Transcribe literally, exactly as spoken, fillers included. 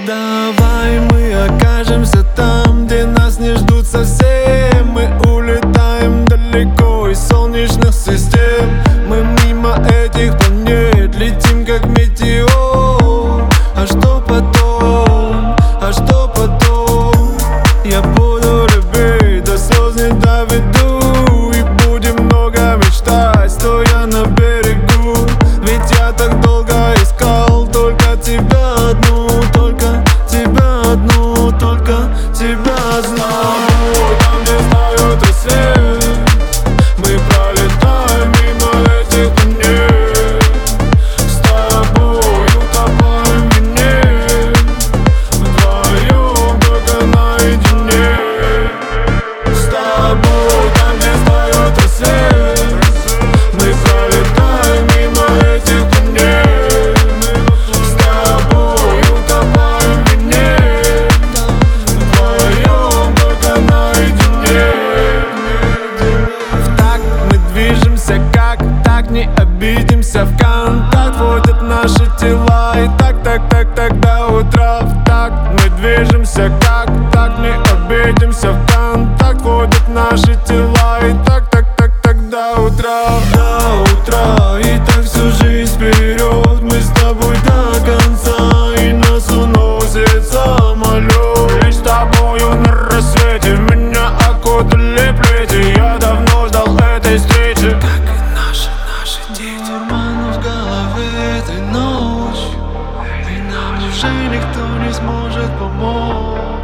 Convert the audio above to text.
Давай мы окажемся там, где нас не ждут совсем. Мы улетаем далеко из солнечных систем. Мы мимо этих планет летим как метеор. А что потом? А что потом? Я буду любить, до слез не доведу. И будем много мечтать, стоя на берегу. Ведь я так долго искал только тебя одну, только тебя одну, только тебя знал. Там, где встает рассвет, мы пролетаем мимо этих планет. С тобой утопаем в вине, вдвоем только наедине. С тобой, там, где встает рассвет, мы пролетаем мимо этих планет. С тобой утопаем в вине, вдвоем только наедине. В такт мы движемся, как так не обидимся. В контакт вводят наши тела. И так, так, так, так до утра. В такт мы движемся, как так не обидимся. В контакт вводят наши тела. И так, так, так, так до утра. До утра, и так всю жизнь вперед. Мы с тобой до конца, и нас уносит самолет. Лишь с тобою на рассвете меня окутали плети. Я давно ждал этой встречи, как и наши, наши дети. Туман в голове этой ночью, и нам уже никто не сможет помочь.